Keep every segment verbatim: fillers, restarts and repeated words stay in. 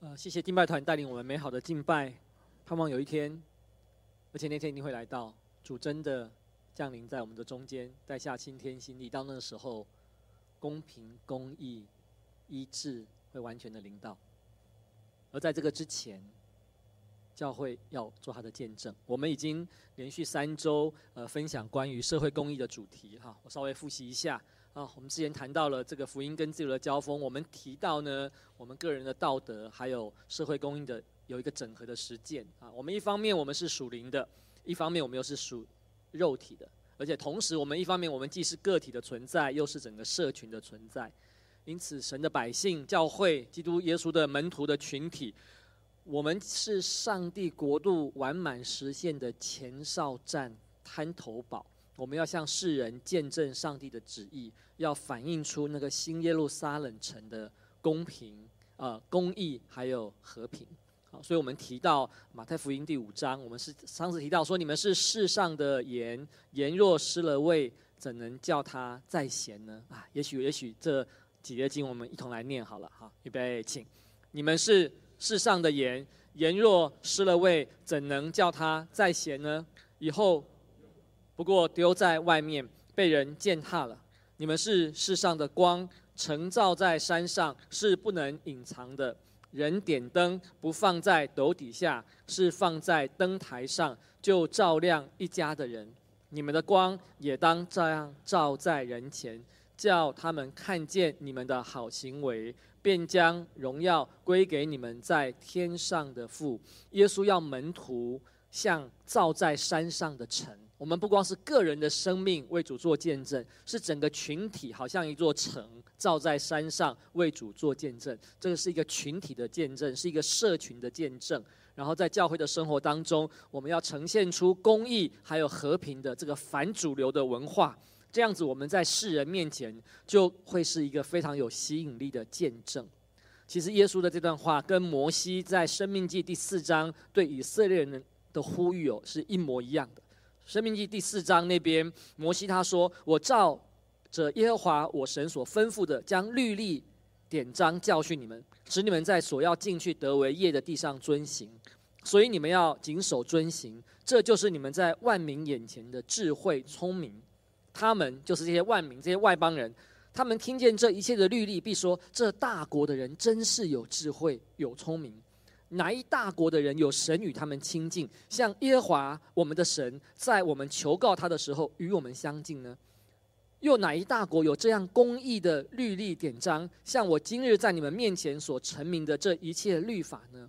呃，谢谢敬拜团带领我们美好的敬拜，盼望有一天，而且那天一定会来到，主真的降临在我们的中间，带下新天新地。到那个时候，公平、公义、医治会完全的临到。而在这个之前，教会要做他的见证。我们已经连续三周呃分享关于社会公义的主题哈，我稍微复习一下。啊，我们之前谈到了这个福音跟自由的交锋，我们提到呢，我们个人的道德还有社会公义的有一个整合的实践啊。我们一方面我们是属灵的，一方面我们又是属肉体的，而且同时我们一方面我们既是个体的存在，又是整个社群的存在。因此，神的百姓、教会、基督耶稣的门徒的群体，我们是上帝国度完满实现的前哨站、滩头堡。我们要向世人见证上帝的旨意，要反映出那个新耶路撒冷城的公平、呃公义还有和平。好，所以我们提到马太福音第五章，我们是上次提到说，你们是世上的盐，盐若失了味，怎能叫它再咸呢？啊，也许也许这几节经我们一同来念好了。好，预备，请。你们是世上的盐，盐若失了味，怎能叫它再咸呢？以后不过丢在外面，被人践踏了。你们是世上的光，晨照在山上，是不能隐藏的。人点灯，不放在斗底下，是放在灯台上，就照亮一家的人。你们的光也当这样照在人前，叫他们看见你们的好行为，便将荣耀归给你们在天上的父。耶稣要门徒像照在山上的城。我们不光是个人的生命为主做见证，是整个群体好像一座城照在山上为主做见证。这个是一个群体的见证，是一个社群的见证。然后在教会的生活当中，我们要呈现出公义还有和平的这个反主流的文化，这样子我们在世人面前就会是一个非常有吸引力的见证。其实耶稣的这段话跟摩西在申命记第四章对以色列人的呼吁哦是一模一样的。申命记第四章那边，摩西他说：“我照着耶和华我神所吩咐的，将律例典章教训你们，使你们在所要进去得为业的地上遵行。所以你们要谨守遵行，这就是你们在万民眼前的智慧聪明。他们就是这些万民，这些外邦人，他们听见这一切的律例，必说：这大国的人真是有智慧，有聪明。哪一大国的人有神与他们亲近，像耶和华我们的神，在我们求告他的时候与我们相近呢？又哪一大国有这样公义的律例典章，像我今日在你们面前所陈明的这一切律法呢？”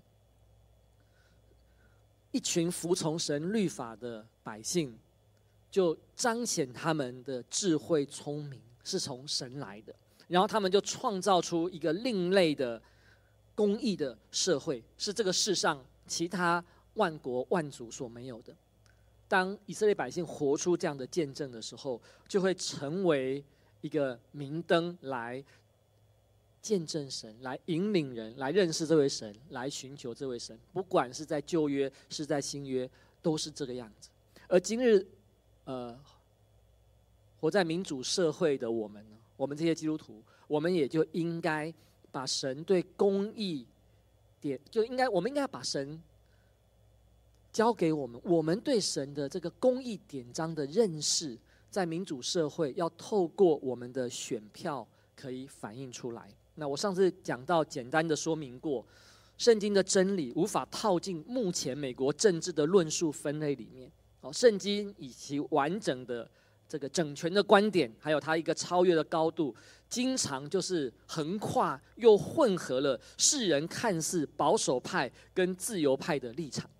一群服从神律法的百姓，就彰显他们的智慧聪明是从神来的，然后他们就创造出一个另类的公义的社会，是这个世上其他万国万族所没有的。当以色列百姓活出这样的见证的时候，就会成为一个明灯，来见证神，来引领人来认识这位神，来寻求这位神。不管是在旧约是在新约，都是这个样子。而今日呃活在民主社会的我们呢，我们这些基督徒，我们也就应该把神对公义点，就应该我们应该把神交给我们，我们对神的这个公义典章的认识，在民主社会要透过我们的选票可以反映出来。那我上次讲到简单的说明过，圣经的真理无法套进目前美国政治的论述分类里面。好，圣经以其完整的这个整全的观点，还有它一个超越的高度，经常就是横跨又混合了世人看似保守派跟自由派的立场。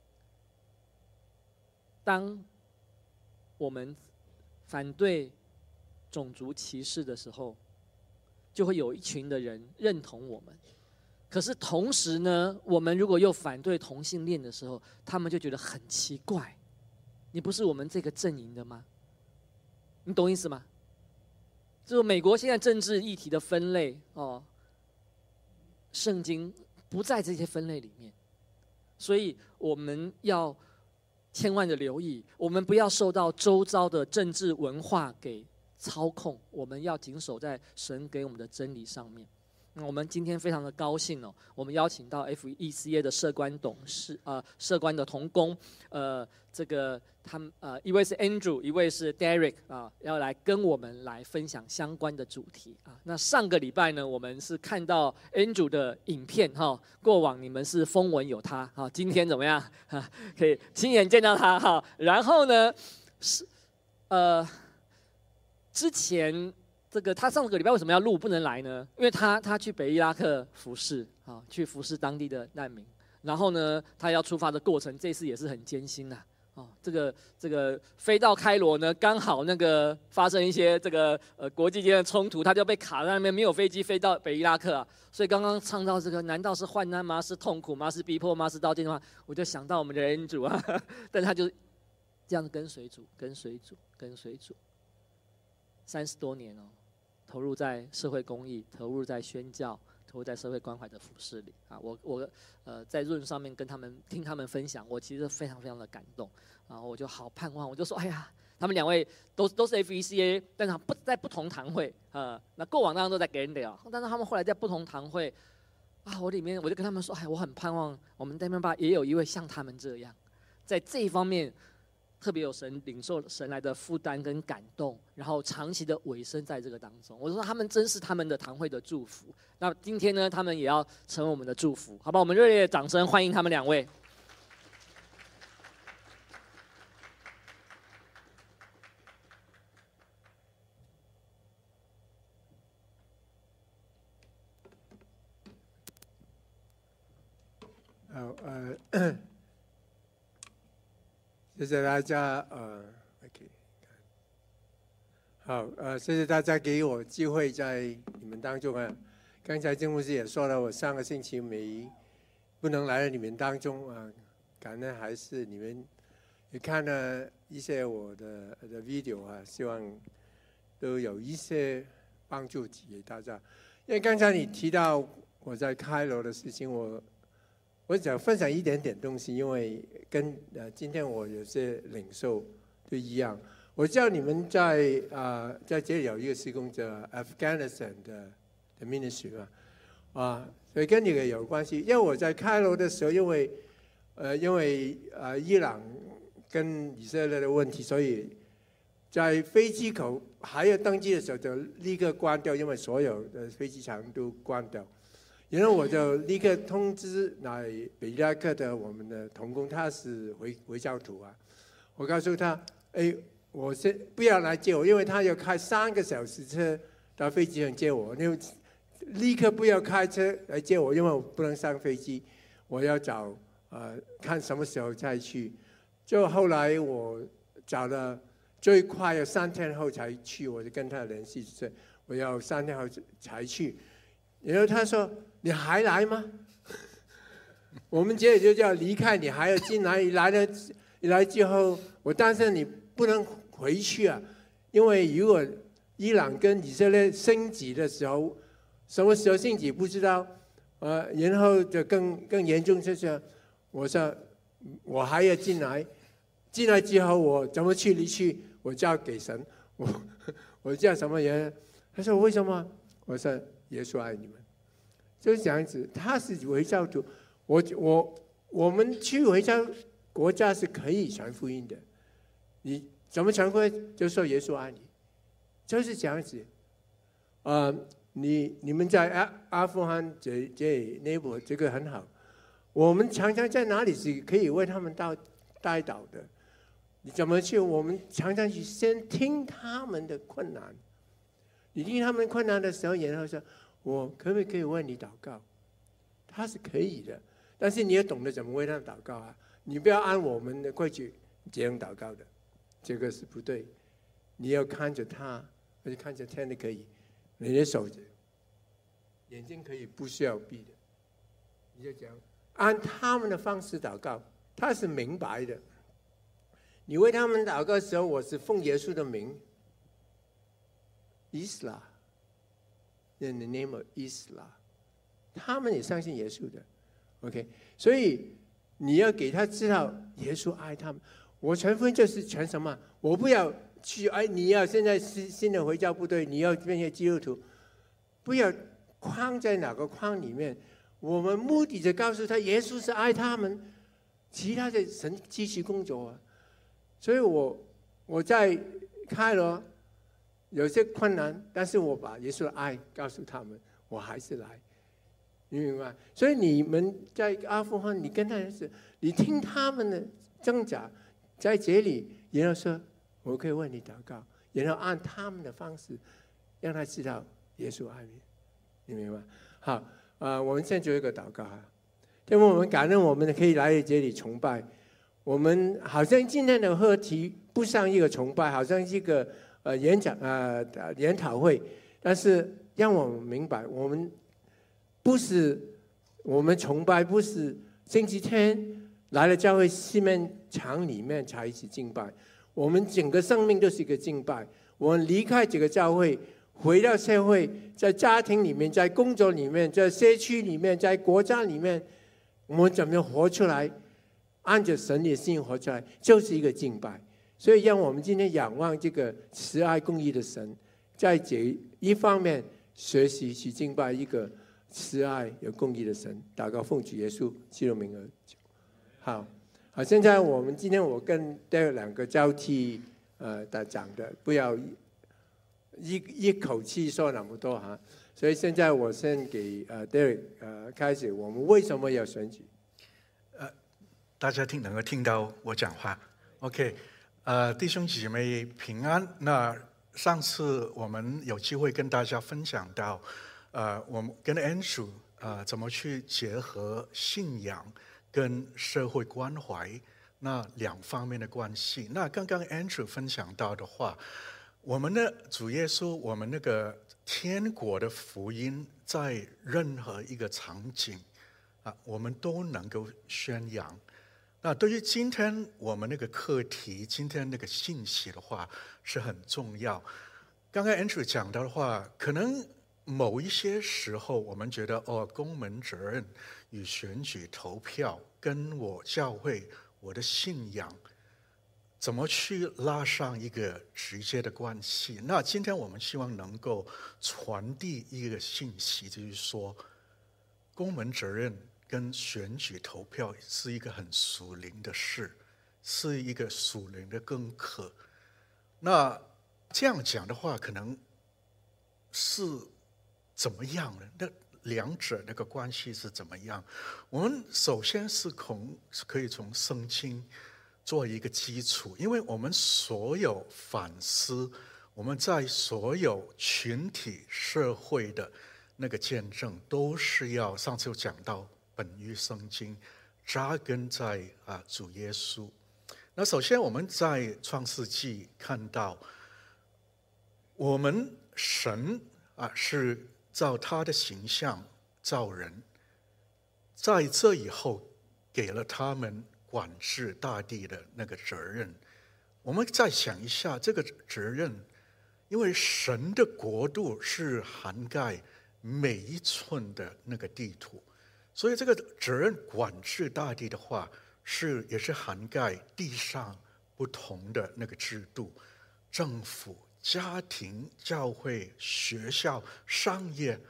当我们反对种族歧视的时候，就会有一群的人认同我们。可是同时呢，我们如果又反对同性恋的时候，他们就觉得很奇怪，你不是我们这个阵营的吗？你懂意思吗？就是美国现在政治议题的分类哦，圣经不在这些分类里面，所以我们要千万的留意，我们不要受到周遭的政治文化给操控，我们要谨守在神给我们的真理上面。 那我们今天非常的高兴哦，我们邀请到 F E C A 的社官董事，呃，社官的同工，呃，这个他们呃，一位是 Andrew， 一位是 Derek 啊，要来跟我们来分享相关的主题啊。那上个礼拜呢，我们是看到 Andrew 的影片哈，过往你们是风闻有他哈，今天怎么样？哈，可以亲眼见到他哈。然后呢，是呃，之前。这个他上个礼拜为什么要录不能来呢？因为他他去北伊拉克服侍啊，去服侍当地的难民。然后呢，他要出发的过程这次也是很艰辛呐。哦，这个这个飞到开罗呢，刚好那个发生一些这个呃国际间的冲突，他就被卡在那边，没有飞机飞到北伊拉克啊。所以刚刚唱到这个，难道是患难吗？是痛苦吗？是逼迫吗？是刀剑吗？我就想到我们的恩主啊，但他就这样跟随主，跟随主，跟随主，三十多年哦。投入在社会公益，投入在宣教，投入在社会关怀的服事里啊！我我呃在论上面跟他们听他们分享，我其实非常非常的感动，然后我就好盼望，我就说，哎呀，他们两位都都是 F E C A， 但是不在不同堂会啊。那过往当然都在给人聊，但是他们后来在不同堂会啊，我里面我就跟他们说，哎，我很盼望我们在那边也有一位像他们这样，在这一方面。特别有神领受神来的负担跟感动，然后长期的委身在这个当中。我说他们真是他们的堂会的祝福。那今天呢，他们也要成为我们的祝福，好吧？我们热烈的掌声欢迎他们两位。 好，呃。谢谢大家，呃 ，OK， 好，呃，谢谢大家给我机会在你们当中啊。刚才郑牧师也说了，我上个星期没不能来到你们当中啊，感恩还是你们也看了一些我的的 video 啊，希望都有一些帮助给大家。因为刚才你提到我在开罗的事情，我。我想分享一点点东西，因为跟呃今天我有些领受都一样。我知道你们在啊、呃、在这里有一个施工者 Afghanistan 的的 ministry 嘛，啊，所以跟你有关系。因为我在开罗的时候，因为呃因为呃伊朗跟以色列的问题，所以在飞机口还要登机的时候就立刻关掉，因为所有的飞机场都关掉。然后我就立刻通知来北伊拉克的我们的同工，他是回回教徒啊。我告诉他，哎，我先不要来接我，因为他要开三个小时车到飞机上接我。因为立刻不要开车来接我，因为我不能上飞机，我要找呃看什么时候再去。就后来我找了最快要三天后才去，我就跟他联系，是我要三天后才去。然后他说。你还来吗？我们这里就叫离开，你还要进来。你来了，你来之后，我担心你不能回去啊，因为如果伊朗跟以色列升级的时候，什么时候升级不知道，呃，然后就更更严重就是，我说我还要进来，进来之后我怎么去离去，我交给神，我我叫什么人？他说为什么？我说耶稣爱你们。就是这样子，他是回教徒，我我我们去回教国家是可以传福音的，你怎么传福音？就说耶稣爱你，就是这样子。呃，你你们在阿阿富汗这这内部这个很好，我们常常在哪里是可以为他们带带导的？你怎么去？我们常常去先听他们的困难，你听他们困难的时候，然后说。我可不可以为你祷告？他是可以的，但是你也懂得怎么为他祷告啊！你不要按我们的规矩这样祷告的，这个是不对。你要看着他，而且看着天的可以，你的手眼睛可以不需要闭的，你就讲按他们的方式祷告，他是明白的。你为他们祷告的时候，我是奉耶稣的名，伊斯兰。In the name of Islam， 他们也相信耶稣的 ，OK， 所以你要给他知道耶稣爱他们。我传福音就是传什么？我不要去哎，你要现在新新的回教部队，你要变成基督徒，不要框在哪个框里面，我们目的就告诉他，耶稣是爱他们，其他的神继续工作啊。所以我我在开罗有些困难，但是我把耶稣的爱告诉他们，我还是来，你明白？所以你们在阿富汗，你跟他们是，你听他们的挣扎，在这里，然后说，我可以为你祷告，然后按他们的方式，让他知道耶稣爱你，你明白？好，啊、呃，我们现在做一个祷告哈，因为我们感恩我们可以来这里崇拜。我们好像今天的课题不像一个崇拜，好像一个呃演讲啊、呃、研讨会，但是让我们明白，我们不是我们崇拜，不是星期天来了教会西面场里面才一起敬拜，我们整个生命都是一个敬拜。我们离开这个教会，回到社会，在家庭里面，在工作里面，在社区里面，在国家里面，我们怎么样活出来？按着神的心活出来，就是一个敬拜。所以让我们今天仰望这个慈爱公义的神，在这一方面学习去敬拜一个慈爱有公义的神。祷告奉主耶稣基督名而求。好，好，现在我们今天我跟 Derek 两个交替呃的讲的，不要一一口气说那么多哈。所以现在我先给呃 Derek 呃开始，我们为什么要选举？ 大家听能够听到我讲话 ，OK， 呃，弟兄姐妹平安。那上次我们有机会跟大家分享到，呃，我们跟 Andrew 呃怎么去结合信仰跟社会关怀那两方面的关系。那刚刚 Andrew 分享到的话，我们的主耶稣，我们那个天国的福音，在任何一个场景啊，我们都能够宣扬。那对于今天我们那个课题，今天那个信息的话是很重要。刚刚 Andrew 讲到的话，可能某一些时候我们觉得哦，公民责任与选举投票跟我教会我的信仰怎么去拉上一个直接的关系？那今天我们希望能够传递一个信息，就是说公民责任跟选举投票是一个很属灵的事，是一个属灵的功课。那这样讲的话，可能是怎么样呢？那两者那个关系是怎么样？我们首先是从可以从圣经做一个基础，因为我们所有反思，我们在所有群体社会的那个见证，都是要上次有讲到。本于圣经，扎根在啊主耶稣。那首先我们在创世纪看到，我们神啊是照他的形象造人，在这以后给了他们管制大地的那个责任。我们再想一下这个责任，因为神的国度是涵盖每一寸的那个地图。所以这个责任管制大地的话，是也是涵盖地上不同的那个制度，政府、家庭、教会、学校、商业，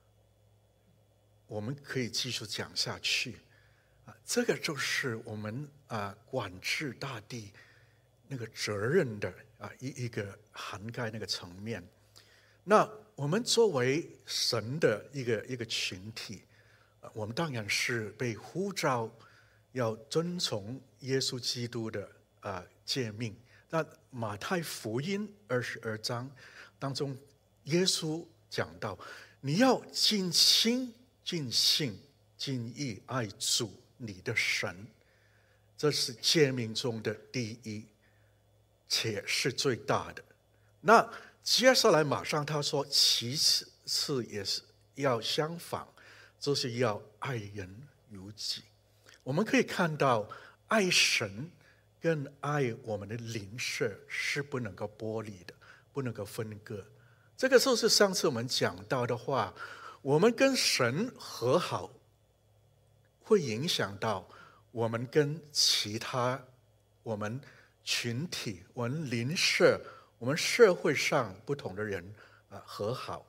我们可以继续讲下去。啊，这个就是我们啊管制大地那个责任的啊一一个涵盖那个层面。那我们作为神的一个一个群体。我们当然是被呼召要遵从耶稣基督的啊诫命。那马太福音二十二章当中，耶稣讲到，你要尽心、尽性、尽意爱主你的神，这是诫命中的第一，且是最大的。那接下来马上他说，其次也是要相仿。就是要爱人如己。我们可以看到，爱神跟爱我们的邻舍是不能够剥离的，不能够分割。这个就是上次我们讲到的话，我们跟神和好，会影响到我们跟其他我们群体、我们邻舍、我们社会上不同的人啊和好。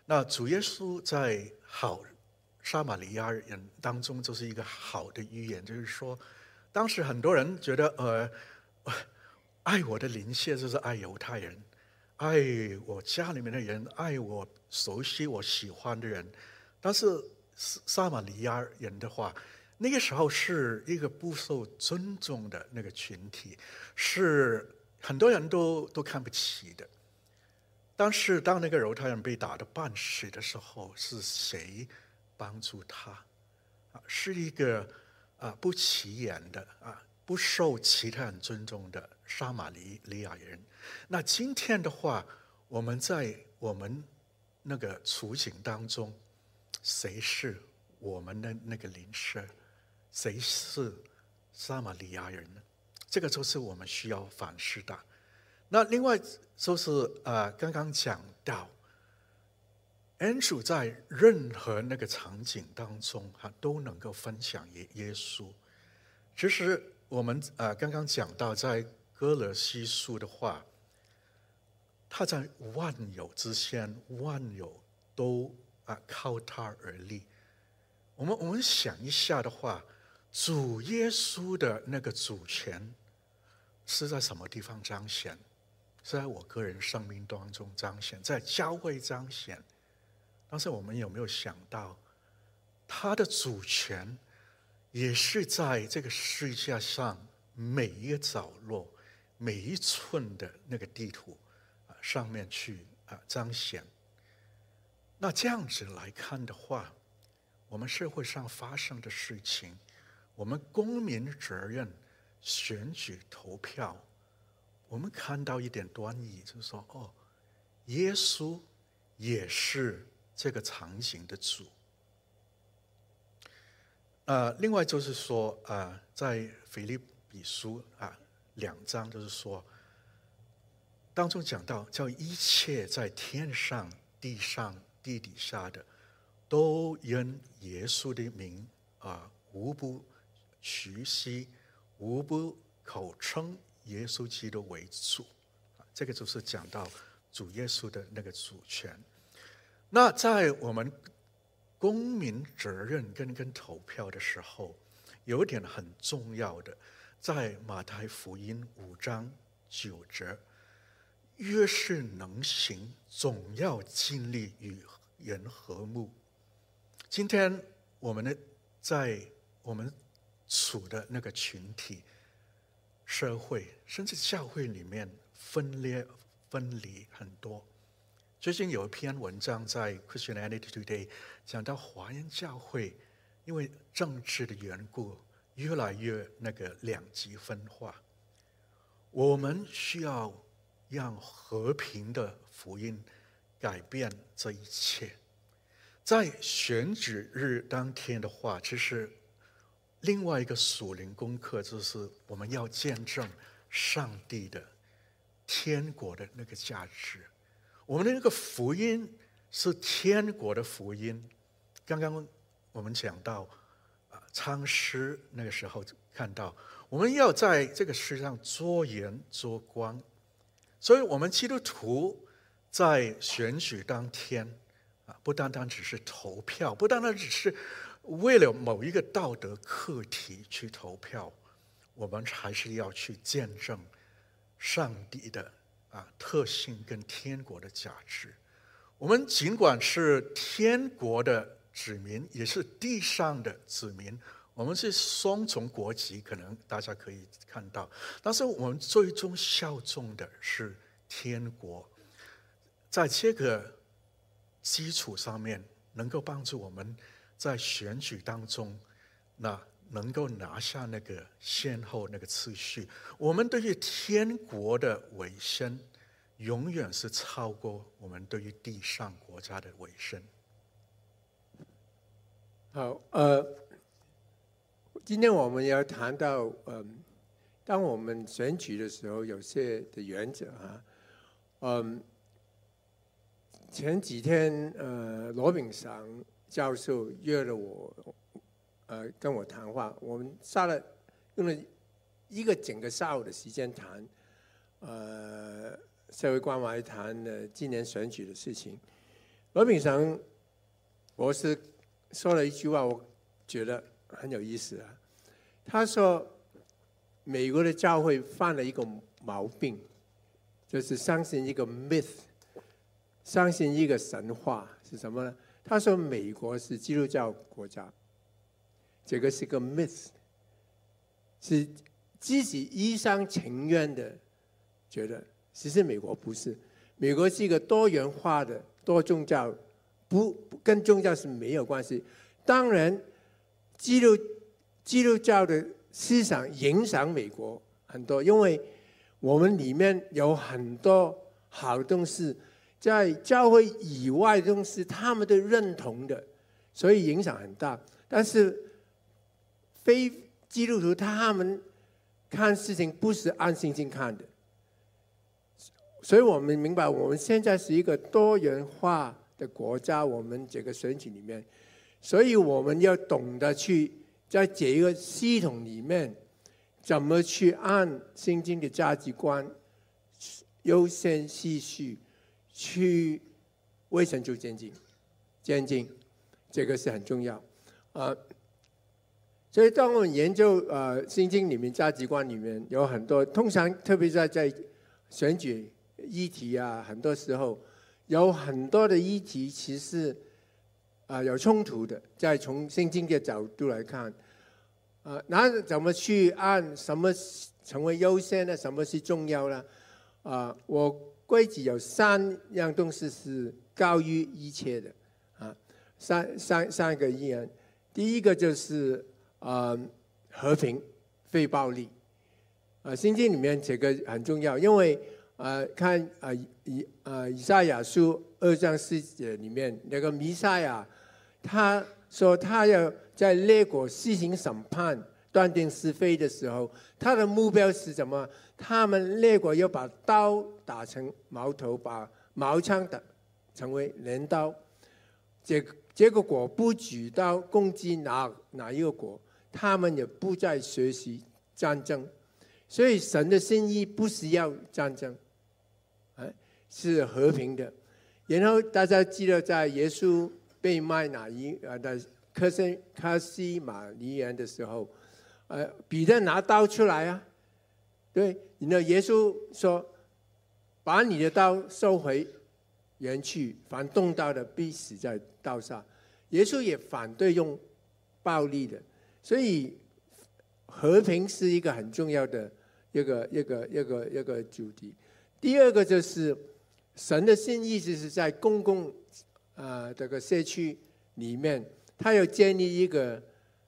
那主耶稣在好撒玛利亚人当中就是一个好的预言，就是说，当时很多人觉得，呃，爱我的邻舍就是爱犹太人，爱我家里面的人，爱我熟悉我喜欢的人，但是撒玛利亚人的话，那个时候是一个不受尊重的那个群体，是很多人都都看不起的。但是当那个犹太人被打得半死的时候，是谁帮助他？啊，是一个啊不起眼的啊不受其他人尊重的撒玛利亚人。那今天的话，我们在我们那个处境当中，谁是我们的那个邻舍？谁是撒玛利亚人呢？这个就是我们需要反思的。那另外就是呃，刚刚讲到，恩主在任何那个场景当中，哈都能够分享耶耶稣。其实我们呃刚刚讲到，在哥罗西书的话，他在万有之先，万有都啊靠他而立。我们我们想一下的话，主耶稣的那个主权是在什么地方彰显？是在我个人生命当中彰显，在教会彰显。但是我们有没有想到，他的主权也是在这个世界上每一个角落、每一寸的那个地图啊上面去啊彰显？那这样子来看的话，我们社会上发生的事情，我们公民责任、选举投票，我们看到一点端倪，就是说，哦，耶稣也是这个场景的主。呃，另外就是说，呃，在腓立比书啊两章，就是说，当中讲到，叫一切在天上、地上、地底下的，都因耶稣的名啊，无不屈膝，无不口称耶稣基督为主。这个就是讲到主耶稣的那个主权。那在我们公民责任跟跟投票的时候，有一点很重要的，在马太福音五章九节，越是能行，总要尽力与人和睦。今天我们的在我们处的那个群体、社会，甚至教会里面分裂、分离很多。最近有一篇文章在 Christianity Today 讲到华人教会因为政治的缘故，越来越那个两极分化。我们需要让和平的福音改变这一切。在选举日当天的话，其实另外一个属灵功课就是我们要见证上帝的天国的那个价值。我们的那个福音是天国的福音。刚刚我们讲到啊，昌师那个时候看到，我们要在这个世上做盐做光。所以我们基督徒在选举当天啊，不单单只是投票，不单单只是为了某一个道德课题去投票，我们还是要去见证上帝的啊特性跟天国的价值。我们尽管是天国的子民，也是地上的子民，我们是双重国籍，可能大家可以看到，但是我们最终效忠的是天国。在这个基础上面，能够帮助我们在选举当中，那能够拿下那个先后那个次序。我们对于天国的委身，永远是超过我们对于地上国家的委身。 好，呃，今天我们要谈到，嗯、呃，当我们选举的时候，有些的原则啊，嗯，前几天，呃，罗炳祥教授约了我，呃，跟我谈话，我们下了用了一个整个下午的时间谈，呃，社会关怀谈呃今年选举的事情。 罗秉成博士说了一句话，我觉得很有意思啊。他说，美国的教会犯了一个毛病，就是相信一个 myth， 相信一个神话是什么呢？他说美国是基督教国家，这个是个 myth， 是自己一厢情愿的觉得，其实美国不是，美国是一个多元化的多宗教，不跟宗教是没有关系。当然，基督基督教的思想影响美国很多，因为我们里面有很多好东西，在教会以外的东西，他们都认同的，所以影响很大。但是非基督徒他们看事情不是按圣经看的，所以我们明白，我们现在是一个多元化的国家，我们这个选举里面，所以我们要懂得去在这一个系统里面，怎么去按圣经的价值观优先次序去为神做见证，见证这个是很重要啊。所以当我们研究呃圣经里面价值观里面有很多，通常特别在在选举议题啊，很多时候有很多的议题其实啊、呃、有冲突的，在从圣经的角度来看，啊、呃，那怎么去按什么成为优先呢？什么是重要呢？啊、呃，我规矩有三样东西是高于一切的啊，三三三个议案，第一个就是啊、呃、和平、非暴力，啊、呃，圣经里面这个很重要，因为啊、呃、看啊以啊以赛亚书二章四节里面那个弥赛亚，他说他要在列国施行审判、断定是非的时候，他的目标是什么？他们列国要把刀打成矛头，把矛枪打成为镰刀。结结果果不举刀攻击哪哪一个国，他们也不再学习战争。所以神的心意不是要战争，是和平的。然后大家记得在耶稣被卖哪一呃的科西科西玛尼园的时候，呃，彼得拿刀出来啊，对，然后耶稣说：“把你的刀收回原去，凡动刀的必死在刀上。”耶稣也反对用暴力的，所以和平是一个很重要的一个一个一个一个主题。第二个就是神的心意，就是在公共啊、呃、这个社区里面，他要建立一个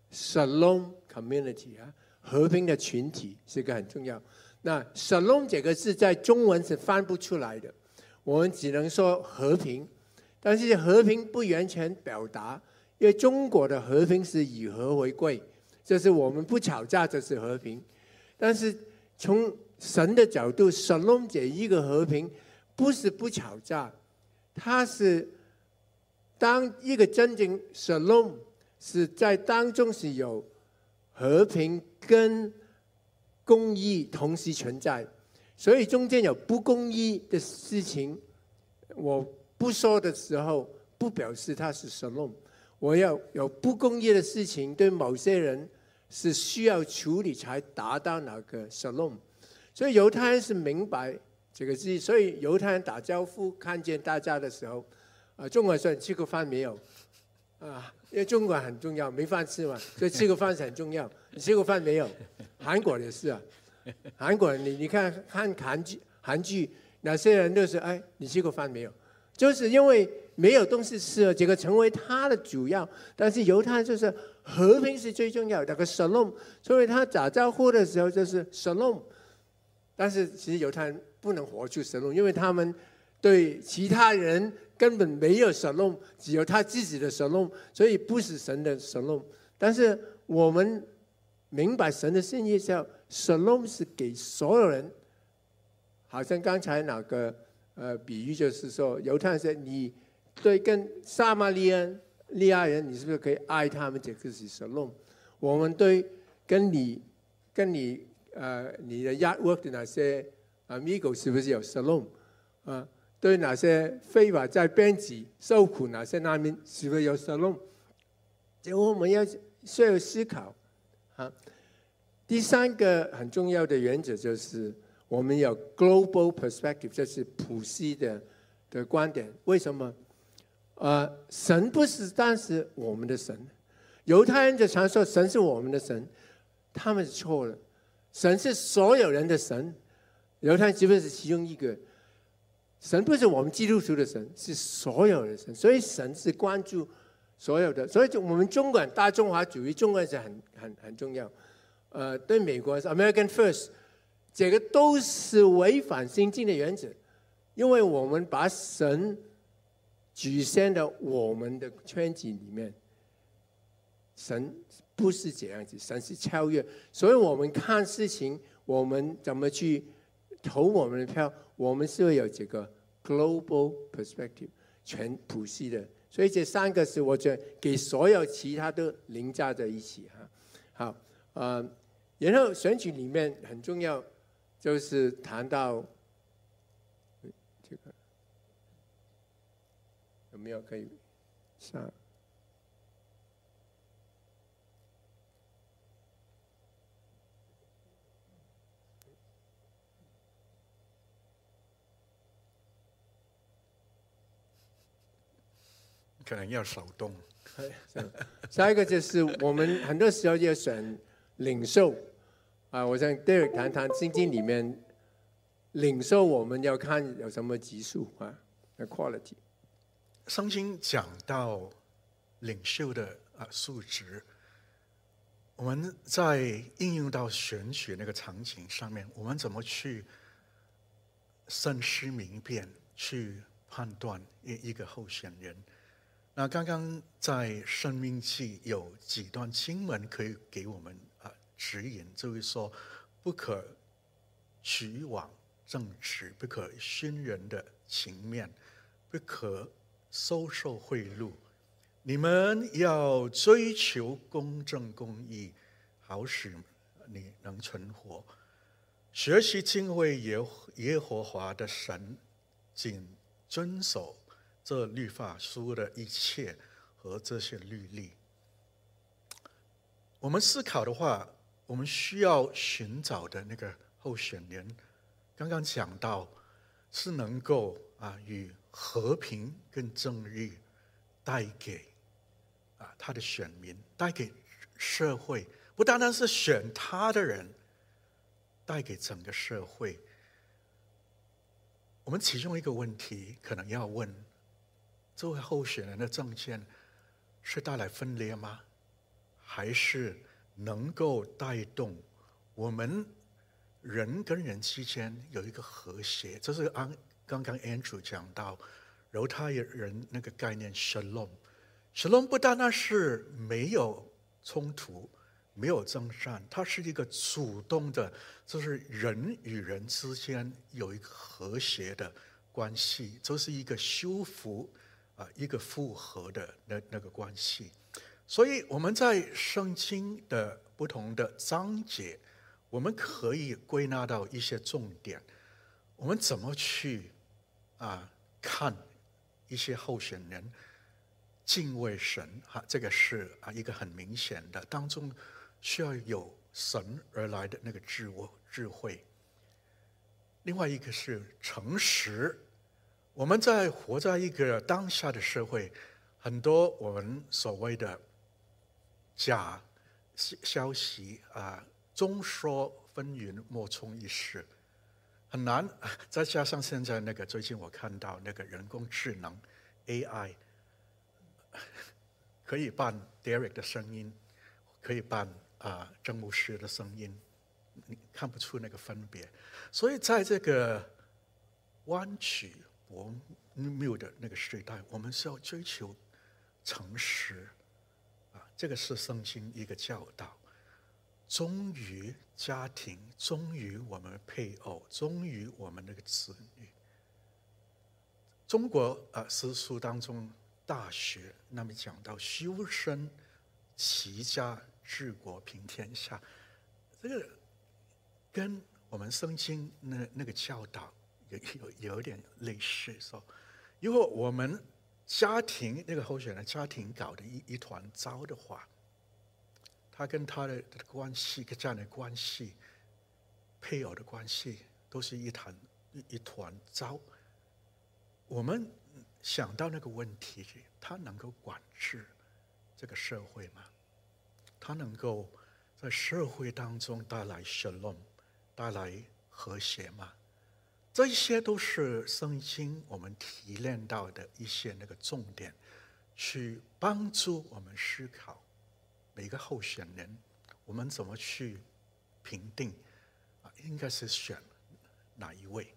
Shalom community 啊，和平的群体是个很重要。那 Shalom 这个字在中文是翻不出来的，我们只能说和平，但是和平不完全表达，因为中国的和平是以和为贵，就是我们不吵架就是和平。但是从神的角度 ，Shalom 这一个和平不是不吵架，它是当一个真正 Shalom 是在当中是有和平跟公义同时存在，所以中间有不公义的事情，我不说的时候，不表示它是 Shalom。我要有不公义的事情，对某些人是需要处理才达到那个 Shalom。所以犹太人是明白这个字，所以犹太人打招呼看见大家的时候，啊，中国人说你吃过饭没有？啊，因为中国很重要，没饭吃嘛，所以吃个饭是很重要。你吃过饭没有？韩国也是啊，韩国人你你看看韩剧，韩剧哪些人都是哎，你吃过饭没有？就是因为没有东西吃了，这个成为他的主要。但是犹太人就是和平是最重要的，那个 Shalom， 所以他打招呼的时候就是 Shalom。但是其实犹太人不能活出 Shalom， 因为他们对其他人根本没有 Shalom， 只有他自己的 Shalom， 所以不是神的 Shalom。但是我们明白神的心意是 Shalom 是给所有人，好像刚才那个呃比喻就是说，犹太人说你对跟撒玛利亚利亚人，你是不是可以爱他们？这个是 Shalom。我们对跟你跟你呃你的 yard work 的那些 amigo 是不是有 Shalom？ 啊， 对那些非法在编辑受苦那些难民是否有收拢？这我们要需要思考啊。第三个很重要的原则就是我们有 global perspective， 就是普世的的观点。为什么？呃，神不是单是我们的神，犹太人就常说神是我们的神，他们是错了，神是所有人的神，犹太人只不过是其中一个。神不是我们基督徒的神，是所有的神，所以神是关注所有的。所以我们中国人大中华主义，中国人是很很很重要。呃，对美国是 American First， 这个都是违反圣经的原则，因为我们把神局限到我们的圈子里面，神不是这样子，神是超越。所以我们看事情，我们怎么去投我们的票，我们是会有这个 global perspective， 全普世的。所以这三个是我觉得给所有其他都凌驾在一起哈。好，呃，然后选举里面很重要，就是谈到这个有没有可以上？ 可能要手动。 下一个就是我们很多时候要选领袖啊，我想 Derek 谈谈圣经里面领袖，我们要看有什么级数啊 ，quality。 圣经讲到领袖的啊素质，我们在应用到选举那个场景上面，我们怎么去慎思明辨，去判断一一个候选人？那刚刚在申命记有几段经文可以给我们啊指引，就是说不可虚妄正直，不可徇人的情面，不可收受贿赂。你们要追求公正公义，好使你能存活。学习敬畏耶耶和华的神，谨遵守这律法书的一切和这些律例。我们思考的话，我们需要寻找的那个候选人，刚刚讲到是能够啊与和平跟正义带给啊他的选民，带给社会，不单单是选他的人，带给整个社会。我们其中一个问题可能要问，这位候选人的政见是带来分裂吗？还是能够带动我们人跟人之间有一个和谐？这是刚刚刚 Andrew 讲到犹太人那个概念 Shalom。Shalom 不单单是没有冲突，没有征战，它是一个主动的，就是人与人之间有一个和谐的关系，就是一个修复啊，一个复合的那那个关系。所以我们在圣经的不同的章节，我们可以归纳到一些重点。我们怎么去啊看一些候选人敬畏神啊？这个是啊一个很明显的，当中需要有神而来的那个智智慧。另外一个是诚实。我们在活在一个当下的社会，很多我们所谓的假消息啊，众说纷纭，莫衷一是，很难。再加上现在那个最近我看到那个人工智能 A I 可以扮 Derek 的声音，可以扮啊郑牧师的声音，你看不出那个分别。所以在这个弯曲薄谬的那个时代，我们是要追求诚实啊，这个是圣经一个教导。忠于家庭，忠于我们配偶，忠于我们那个子女。中国啊诗书当中，《大学》那么讲到修身齐家治国平天下，这个跟我们圣经那那个教导有有有点类似说，如果我们家庭那个候选人家庭搞得一一团糟的话，他跟他的关系、跟家人的关系、配偶的关系都是一团一一团糟。我们想到那个问题，他能够管制这个社会吗？他能够在社会当中带来 shalom， 带来和谐吗？这些都是圣经我们提炼到的一些那个重点，去帮助我们思考每个候选人，我们怎么去评定啊？应该是选哪一位？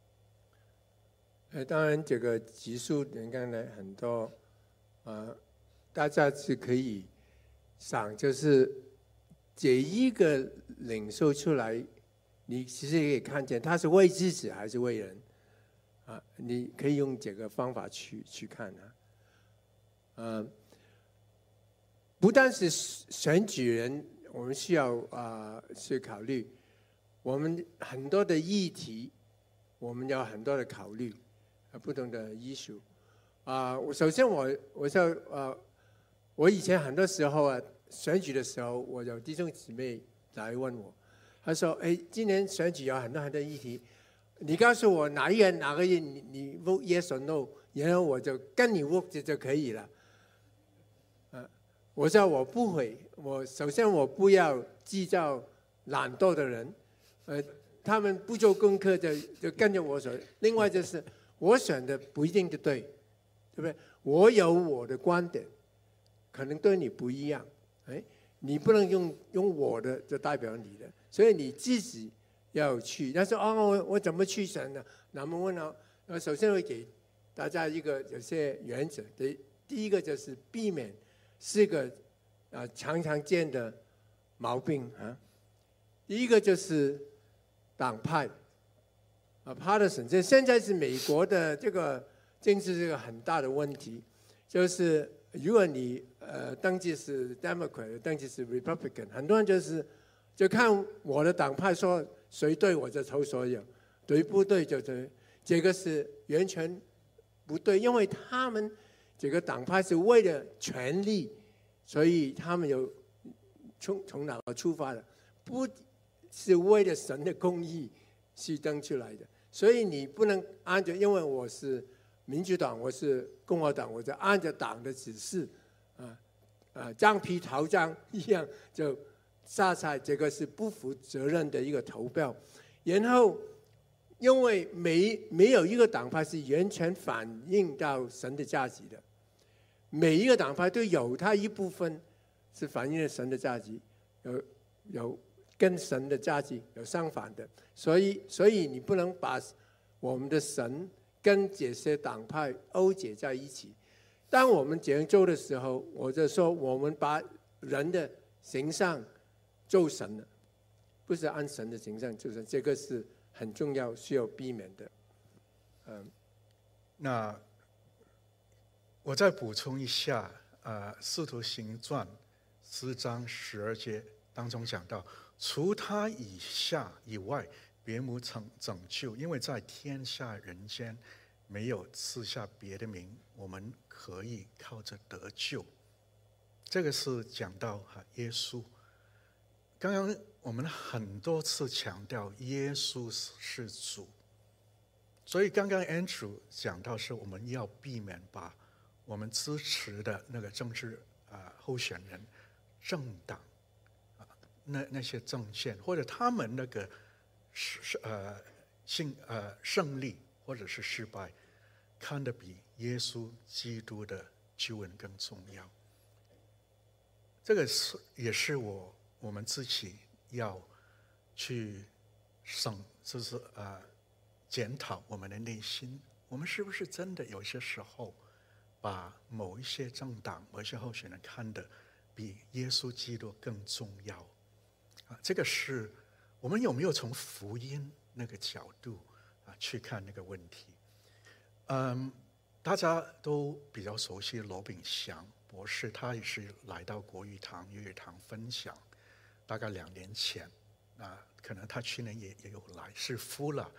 呃，当然这个集数你刚才很多，呃，大家是可以想，就是这一个领袖出来，你其实也可以看见他是为自己还是为人，啊，你可以用这个方法去去看啊，呃，不但是选举人，我们需要啊、呃、去考虑，我们很多的议题，我们要很多的考虑。不同的 issue 啊，我首先我我说呃，我以前很多时候啊，选举的时候，我有弟兄姊妹来问我，他说：“哎，今年选举有很多很多议题，你告诉我哪一个哪个你你 vote yes or no， 然后我就跟你 vote 就就可以了。”呃，我说我不会，我首先我不要制造懒惰的人，呃，他们不做功课就就跟着我说。另外就是。我选的不一定就对，对不对？我有我的观点，可能对你不一样，哎，你不能用用我的就代表你的，所以你自己要去。他说：“哦，我我怎么去选呢？”那么问呢？呃，首先会给大家一个有些原则。第第一个就是避免四个啊、呃、常常见的毛病啊。第一个就是党派。啊 ，partisan， 这现在是美国的这个政治这个很大的问题，就是如果你呃登记是 Democrat， 登记是 Republican， 很多人就是就看我的党派说谁对我就投所有，对不对就对，这个是完全不对，因为他们这个党派是为了权力，所以他们有从从哪个出发的，不是为了神的公义去登出来的。所以你不能按照，因为我是民主党，我是共和党，我就按照党的指示，啊啊，橡皮图章一样就下菜，这个是不负责任的一个投票。然后，因为没没有一个党派是完全反映到神的价值的，每一个党派都有它一部分是反映了神的价值，有有。跟神的价值有相反的，所以所以你不能把我们的神跟这些党派勾结在一起。当我们这样做的时候，我就说我们把人的形象做神了，不是按神的形象做神，这个是很重要需要避免的。嗯， 那我再补充一下，呃，《使徒行传》四章十二节当中讲到。除他以下以外，别无拯拯救，因为在天下人间没有赐下别的名，我们可以靠着得救。这个是讲到哈耶稣。刚刚我们很多次强调耶稣是主，所以刚刚 Andrew 讲到是我们要避免把我们支持的那个政治啊、呃、候选人、政党。那那些政见或者他们那个是呃胜呃胜利或者是失败，看得比耶稣基督的救恩更重要。这个是也是我我们自己要去审，就是呃检讨我们的内心，我们是不是真的有些时候把某一些政党、某一些候选人看得比耶稣基督更重要？啊，这个是我们有没有从福音那个角度啊去看那个问题？嗯，大家都比较熟悉罗炳祥博士，他也是来到国语堂、粤语堂分享，大概两年前啊，可能他去年也也有来，是 Fuller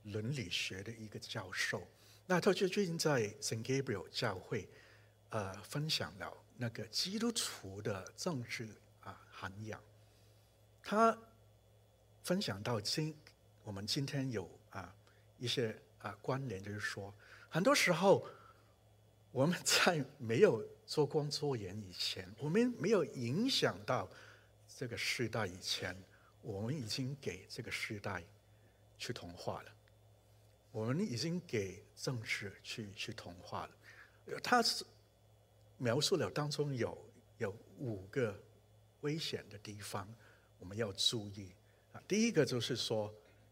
伦理学的一个教授。那他就最近在圣 Gabriel 教会，呃，分享了那个基督徒的政治啊涵养。他分享到今我们今天有啊一些啊关联，就是说，很多时候我们在没有做工作人以前，我们没有影响到这个时代以前，我们已经给这个时代去同化了。我们已经给政治去去同化了。他是描述了当中有有五个危险的地方，我们要注意啊。第一个就是说，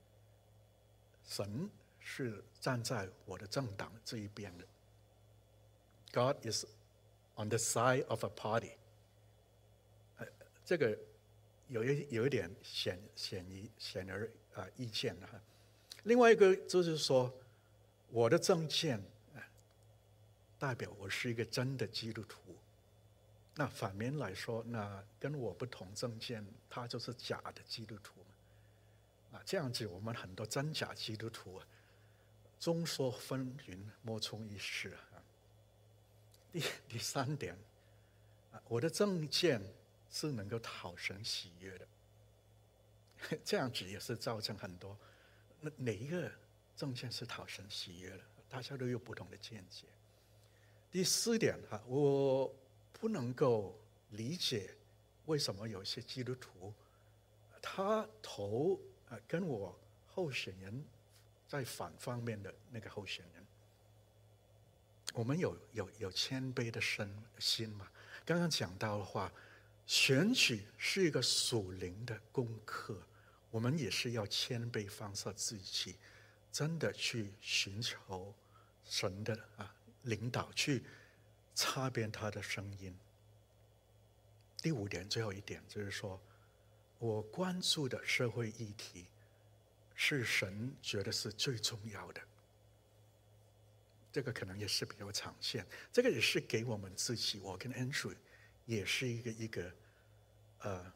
神是站在我的政党这一边的。God is on the side of a party。呃，这个有一有一点显显而显而啊易见了哈。另外一个就是说，我的政见代表我是一个真的基督徒。那反面来说，那跟我不同政见，他就是假的基督徒啊，这样子我们很多真假基督徒啊，众说纷纭，莫衷一是啊。第第三点啊，我的政见是能够讨神喜悦的，这样子也是造成很多。那哪一个政见是讨神喜悦的？大家都有不同的见解。第四点哈，我不能够理解为什么有些基督徒他投啊跟我候选人在反方面的那个候选人，我们有有有谦卑的心嘛？刚刚讲到的话，选举是一个属灵的功课。我们也是要谦卑放下自己，真的去寻求神的啊领导，去擦边他的声音。第五点，最后一点就是说，我关注的社会议题是神觉得是最重要的。这个可能也是比较长线，这个也是给我们自己，我跟 Andrew 也是一个一个呃。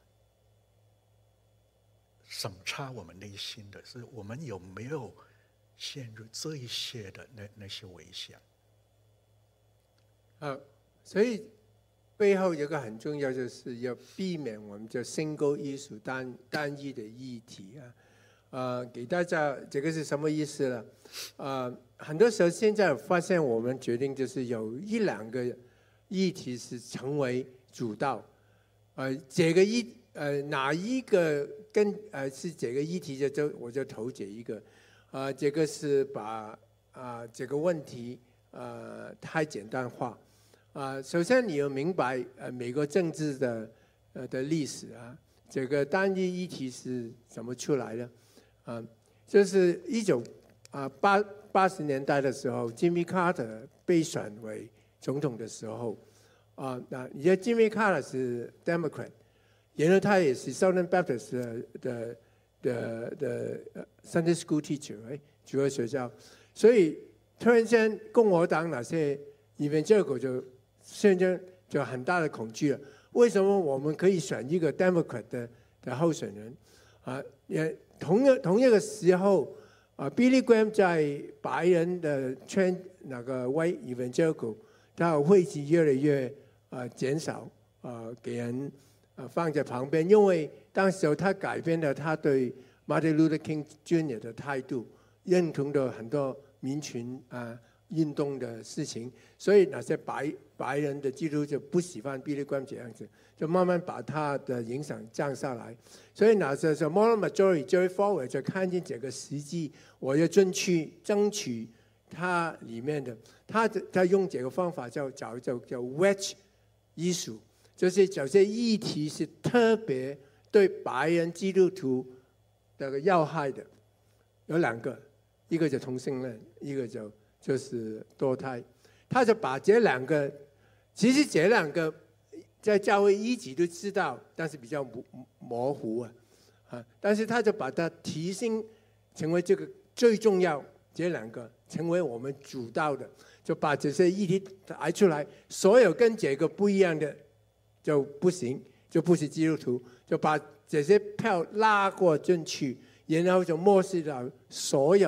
审查我们内心的是，我们有没有陷入这一些的那那些危险？ 啊，所以背后有一个很重要，就是要避免我们叫 single issue 单单一的议题啊。呃，给大家这个是什么意思呢？呃，很多时候现在发现我们决定就是有一两个议题是成为主导，呃，这个议呃哪一个跟呃是这个议题就就我就投这一个，啊、呃，这个是把啊、呃、这个问题呃太简单化。啊、呃，首先你要明白呃美国政治的呃的历史啊，这个单一议题是怎么出来的？啊、呃，就是一九啊八八十年代的时候 ，Jimmy Carter 被选为总统的时候，啊、呃，那因为 Jimmy Carter 是 Democrat， 然后他也是 Southern Baptist 的的的的 Sunday School teacher， 哎，主要学校，所以突然间共和党那些evangelical就现在就很大的恐惧了。为什么我们可以选一个 Democrat 的的候选人？啊，也同一同一个时候，啊 ，Billy Graham 在白人的圈那个 White evangelical， 他的位置越来越啊减少，啊，给人啊放在旁边，因为当时他改变了他对 Martin Luther King Junior 的态度，认同了很多民群啊运动的事情，所以那些白白人的基督徒就不喜欢 Billy Graham 这样子，就慢慢把他的影响降下来。所以那时候 moral majority Jerry Falwell 就看见这个时机，我要争取争取他里面的，他他用这个方法叫叫叫叫 wedge issue， 就是有些议题是特别对白人基督徒的要害的，有两个，一个就同性恋，一个就就是堕胎。他就把这两个，其实这两个在教会一直都知道，但是比较模糊啊，啊！但是他就把它提升成为这个最重要，这两个成为我们主导的，就把这些议题抬出来，所有跟这个不一样的就不行，就不是基督徒，就把这些票拉过进去，然后就漠视了所有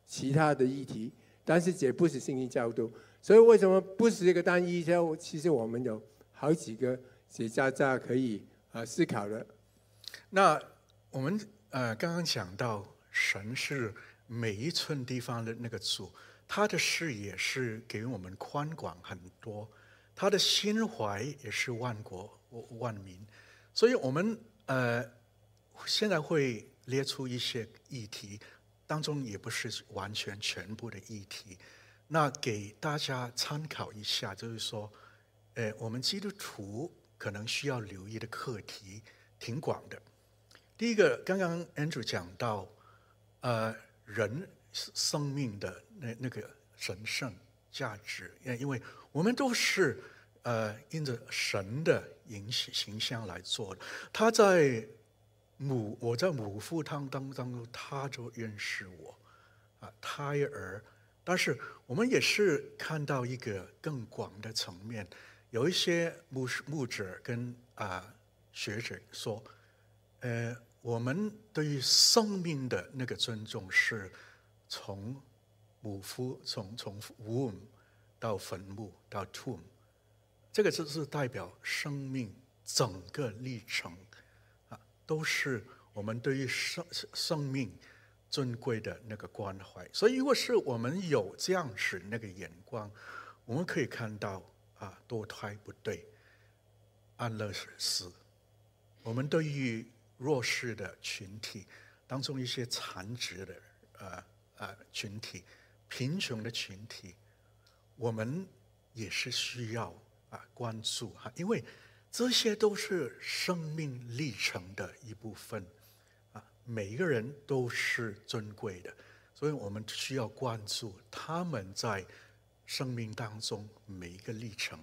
其他的议题，但是这不是信息角度。所以为什么不是一个单一？其实我们有好几个节家家可以啊思考的。 那我们呃刚刚讲到，神是每一寸地方的那个主，他的视野是给我们宽广很多，他的心怀也是万国万民。所以我们呃现在会列出一些议题，当中也不是完全全部的议题。那给大家参考一下，就是说，呃，我们基督徒可能需要留意的课题挺广的。第一个，刚刚 Andrew 讲到，呃，人生命的那那个神圣价值，因为我们都是呃因着神的形形象来做的。他在母我在母腹汤当中，他就认识我啊，胎儿。但是我们也是看到一个更广的层面，有一些牧牧者跟啊、呃、学者说，呃，我们对于生命的那个尊重是从母腹从从 womb 到坟墓到 tomb， 这个就是代表生命整个历程啊，都是我们对于生生命尊贵的那个关怀。所以如果是我们有这样子那个眼光，我们可以看到啊，堕胎不对，安乐死，我们对于弱势的群体当中一些残疾的呃呃群体、贫穷的群体，我们也是需要啊关注哈，因为这些都是生命历程的一部分。每一个人都是尊贵的，所以我们需要关注他们在生命当中每一个历程。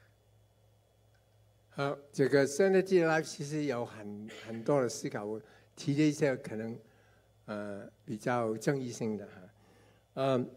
好，这个 Sanity Life 其实有很很多的思考，我提了一些可能呃比较争议性的哈，嗯，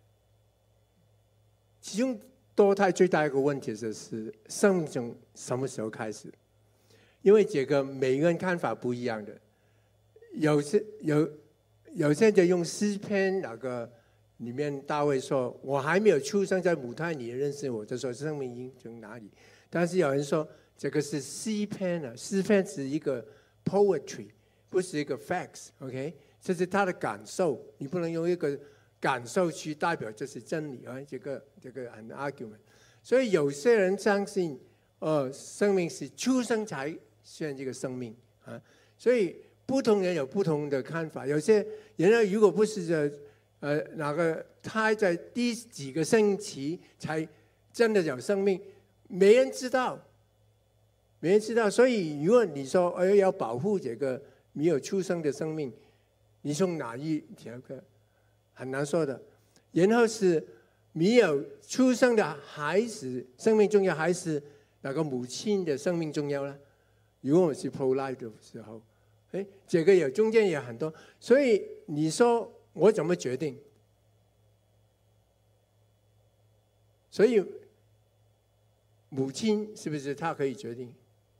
其中堕胎最大一个问题就是生命从什么时候开始？因为这个每个人看法不一样的。有些有有些人用诗篇那个里面大卫说：“我还没有出生在母胎，你认识我。”就说生命已经从哪里？但是有人说这个是诗篇啊，诗篇是一个 poetry， 不是一个 facts。OK， 这是他的感受，你不能用一个感受去代表这是真理啊。这个这个很 argument。所以有些人相信，呃，生命是出生才算这个生命啊，所以。不同人有不同的看法，有些人如果不是这呃哪个胎在第几个星期才真的有生命，没人知道，没人知道。所以如果你说哎要保护这个没有出生的生命，你从哪一条个很难说的。然后是没有出生的孩子生命重要，还是那个母亲的生命重要呢？如果我是 pro-life 的时候。哎，这个有中间也很多，所以你说我怎么决定？所以母亲是不是她可以决定？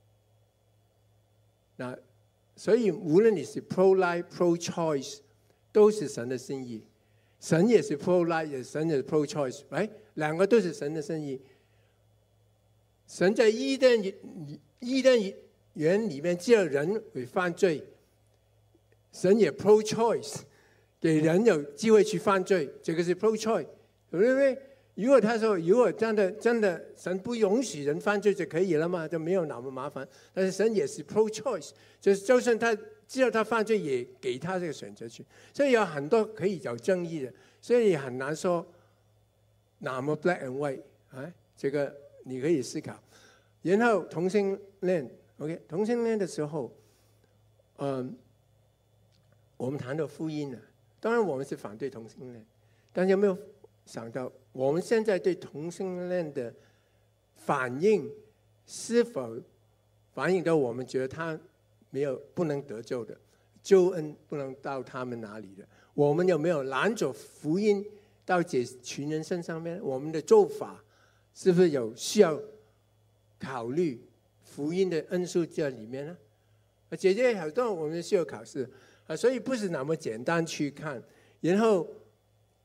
那所以无论你是 pro-life pro-choice， 都是神的心意。神也是 pro-life， 也神也是 pro-choice， 哎，两个都是神的心意。神在伊甸伊甸园里面，只有人会犯罪，神也 pro-choice， 给人有机会去犯罪，这个是 pro-choice， 对不对？如果他说，如果真的真的神不允许人犯罪就可以了嘛，就没有那么麻烦。但是神也是 pro-choice， 就是就算他知道他犯罪，也给他这个选择权，所以有很多可以有争议的，所以很难说那么 black and white 啊，这个你可以思考。然后同性恋。OK， 同性恋的时候，嗯，我们谈到福音了。当然，我们是反对同性恋，但是有没有想到，我们现在对同性恋的反应，是否反映到我们觉得他没有不能得救的救恩不能到他们哪里的？我们有没有拦阻福音到这群人身上面？我们的做法是不是有需要考虑？福音的恩数在里面呢，啊，姐姐好多我们需要考试啊，所以不是那么简单去看。然后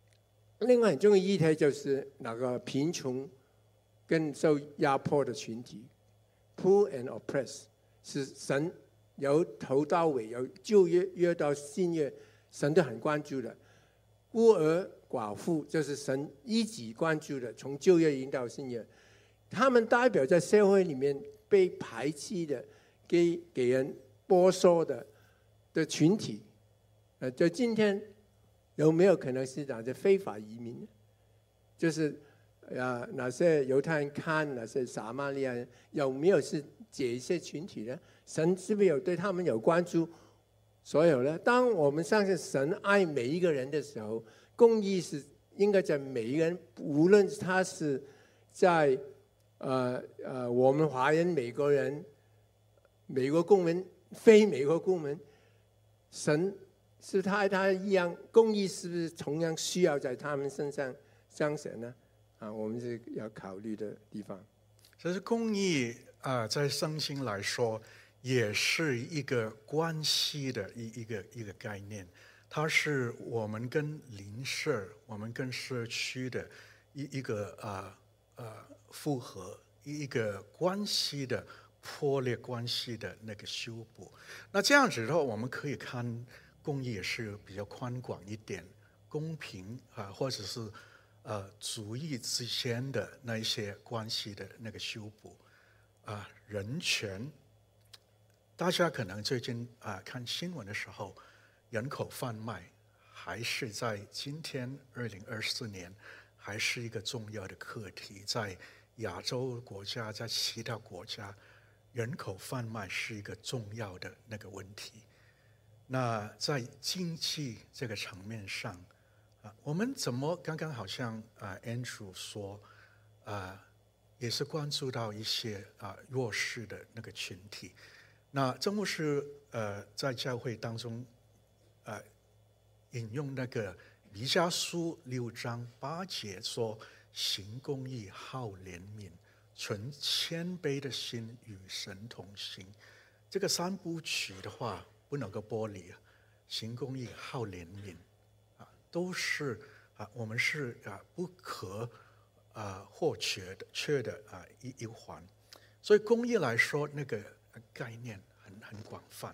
另外很重要的议题就是那个贫穷跟受压迫的群体 ，poor and oppressed， 是神由头到尾，由旧约约到新约，神都很关注的。孤儿寡妇就是神一直关注的，从旧约引到新约，他们代表在社会里面被排斥的、给给人剥削的的群体。呃，就今天有没有可能是哪些非法移民？就是啊，哪些犹太人看哪些撒玛利亚人，有没有是这一些群体呢？神是不是有对他们有关注？所有呢？当我们相信神爱每一个人的时候，公义是应该在每一个人，无论他是在呃呃我们华人、美国人、美国公民、非美国公民，神是他爱他一样，公义是不是同样需要在他们身上彰显呢？啊，我们是要考虑的地方。 其实公义啊、呃，在圣经来说，也是一个关系的一一个一个概念，它是我们跟邻舍、我们跟社区的一一个啊呃复合，一个关系的破裂关系的那个修补。那这样子的话，我们可以看公义也是比较宽广一点，公平啊，或者是呃族裔之间的那一些关系的那个修补啊，人权。大家可能最近啊、呃、看新闻的时候，人口贩卖还是在今天二零二四年还是一个重要的课题，在亚洲国家，在其他国家，人口贩卖是一个重要的那个问题。那在经济这个层面上，啊，我们怎么刚刚好像啊 Andrew 说，啊，也是关注到一些啊弱势的那个群体。那郑牧师呃在教会当中，呃引用那个弥迦书六章八节说：“行公义，好怜悯，存谦卑的心，与神同行。”这个三部曲的话不能够剥离啊，行公义、好怜悯啊，都是啊我们是啊不可啊或缺的缺的啊一一环。所以公义来说，那个概念很很广泛。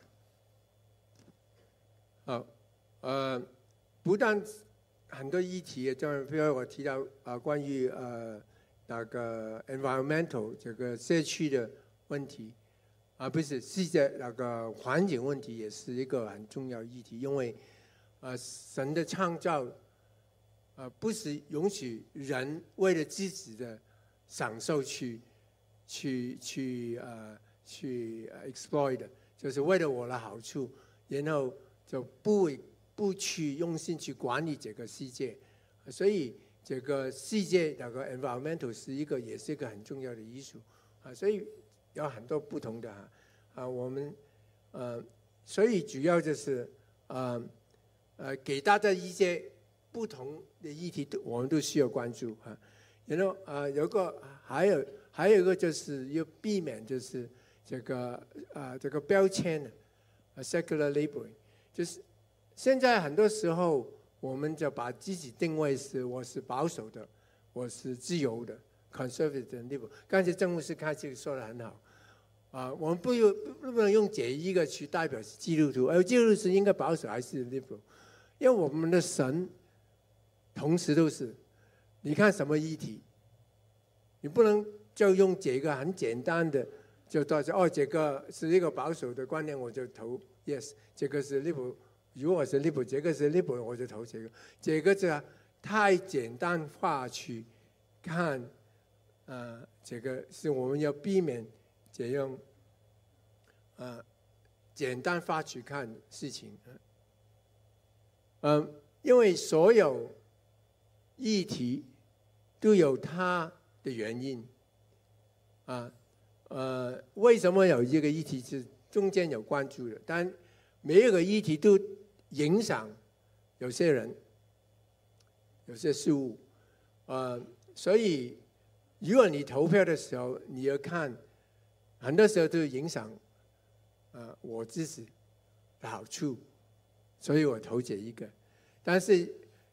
好，呃，不但很多议题，就比如我提到啊，关于呃那个 environmental 这个社区的问题，啊，不是世界那个环境问题，也是一个很重要议题，因为呃神的创造，呃不是允许人为了自己的享受去去去呃去 exploit 的，就是为了我的好处，然后就不不去用心去管理这个世界，所以这个世界那个 environmental 是一个也是一个很重要的艺术啊，所以有很多不同的啊，啊我们呃所以主要就是呃呃给大家一些不同的议题，我们都需要关注啊。然后啊有个还有还有一个就是要避免就是这个啊这个标签呢 ，secular labeling， 就是现在很多时候我们就把自己定位是我是保守的，我是自由的 conservative liberal。刚才郑牧师开始说得很好，啊，我们不用不能用这一个去代表基督徒，而基督徒是应该保守还是 liberal？ 因为我们的神同时都是，你看什么议题，你不能就用这个很简单的就到说哦，这个是一个保守的观念，我就投 yes， 这个是 liberal。如果我是 liberal， 这个是 liberal， 我就投这个。这个是太简单化去看，呃，这个是我们要避免这样，呃，简单化去看事情。嗯、呃，因为所有议题都有它的原因，啊，呃，为什么有一个议题是中间有关注的？但每一个议题都影响有些人、有些事物，呃，所以如果你投票的时候，你要看，很多时候都影响，呃，我自己的好处，所以我投这一个。但是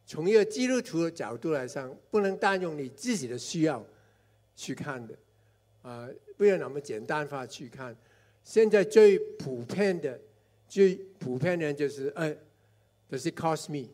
从一个基督徒的角度来上，不能单用你自己的需要去看的，啊、呃，不要那么简单化去看。现在最普遍的、最普遍的就是，呃，就是 cost me，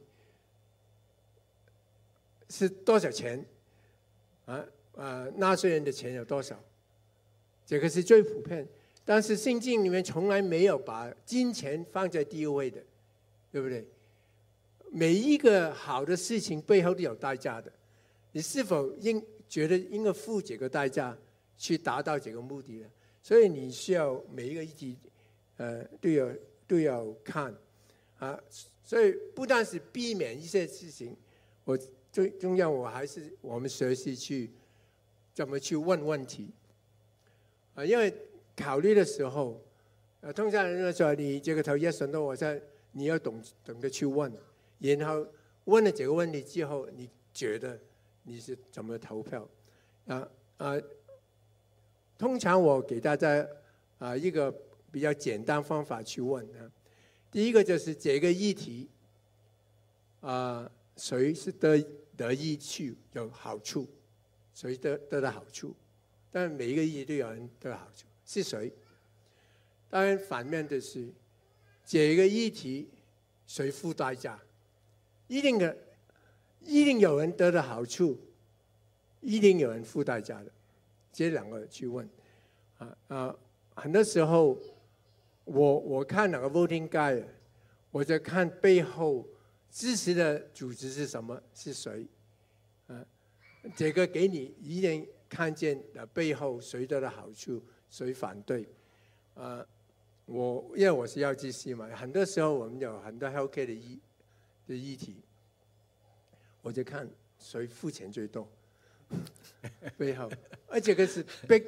是多少钱？啊，呃，纳税人的钱有多少？这个是最普遍。但是圣经里面从来没有把金钱放在第一位的，对不对？每一个好的事情背后都有代价的，你是否应觉得应该付这个代价去达到这个目的呢？所以你需要每一个议题，呃，都有都要看啊。所以不但是避免一些事情，我最重要，我还是我们学习去怎么去问问题啊，因为考虑的时候，呃，通常人说你这个头 yes or no， 我说你要懂懂得去问。然后问了这个问题之后，你觉得你是怎么投票？啊啊，通常我给大家啊一个比较简单方法去问啊。第一个就是这个议题啊，谁是得得益处有好处，谁得得到好处？但每一个议题都有人得好处，是谁？当然反面的是这个议题谁付代价？一定的，一定有人得到好处，一定有人付代价的，这两个去问，啊啊，很多时候我我看那个 voting guide， 我在看背后支持的组织是什么，是谁，啊，这个给你一定看见的背后谁得到好处，谁反对，啊，我因为我是药剂师嘛，很多时候我们有很多 healthcare 的医。的议题，我就看谁付钱最多，背后，而且这个是 big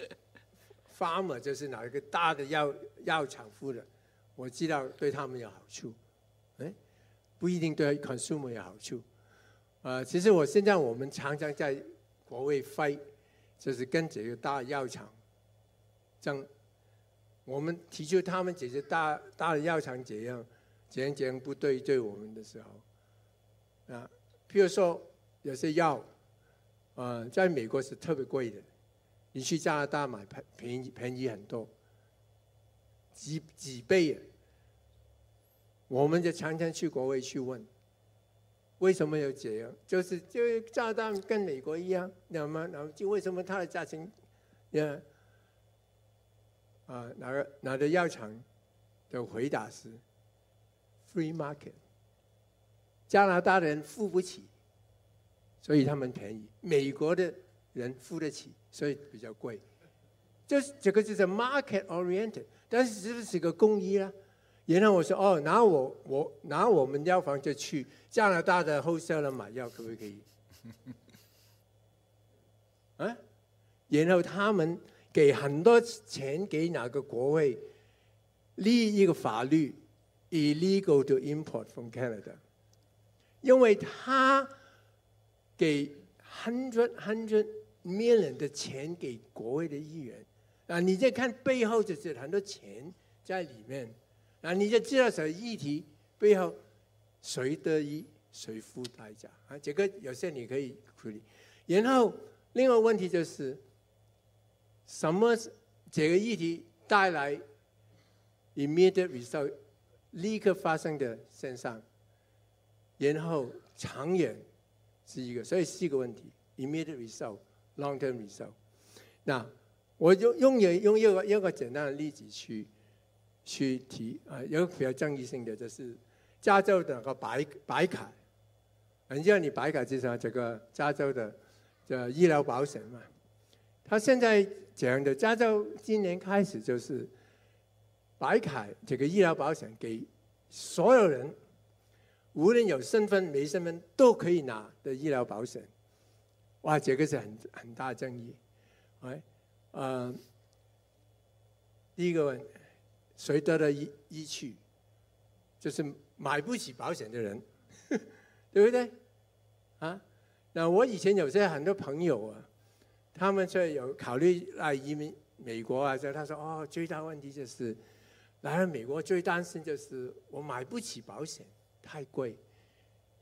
pharma， 就是哪一个大的药药厂付的，我知道对他们有好处，哎，不一定对 consumer 有好处。呃，其实我现在我们常常在国外 fight， 就是跟这个大药厂争，我们提出他们这些大大的药厂怎样。怎样怎样不对对我们的时候，啊，譬如说有些药，呃，在美国是特别贵的，你去加拿大买便宜便宜很多，几几倍的。我们就常常去国外去问，为什么有这样？就是就加拿大跟美国一样，那么然后就为什么它的价钱，呀，啊，哪个哪个药厂的回答是？ Free market， 加拿大人付不起，所以他们便宜；美国的人付得起，所以比较贵。就是这个就是 market oriented， 但是是不是个公益啦？然后我说哦，拿我我拿我们药房就去加拿大的 wholesaler 买药，可不可以？啊？然后他们给很多钱给哪个国会立一个法律。 Illegal to import from Canada， 因为他给 hundred hundred million 的钱给国会的议员，啊，你再看背后就是很多钱在里面，啊，你就知道这议题背后谁得益谁付代价啊，这个有些你可以处理。然后另外问题就是，什么这个议题带来 immediate result。 立刻发生的现象，然后长远是一个，所以是一个问题 ：immediate result、long term result。那我用用用一个一个简单的例子去去提啊，有比较争议性的就是加州的个白白卡，你知道你白卡是什么？这个加州的这医疗保险嘛，它现在讲的加州今年开始就是。 白卡这个医疗保险给所有人，无论有身份没身份都可以拿的医疗保险，哇，这个是很很大争议，哎，呃，第一个问，谁得了医医去，就是买不起保险的人，对不对？啊，那我以前有些很多朋友啊，他们说有考虑来移民美国啊，所以他说哦，最大问题就是。 来了美国最担心就是我买不起保险，太贵。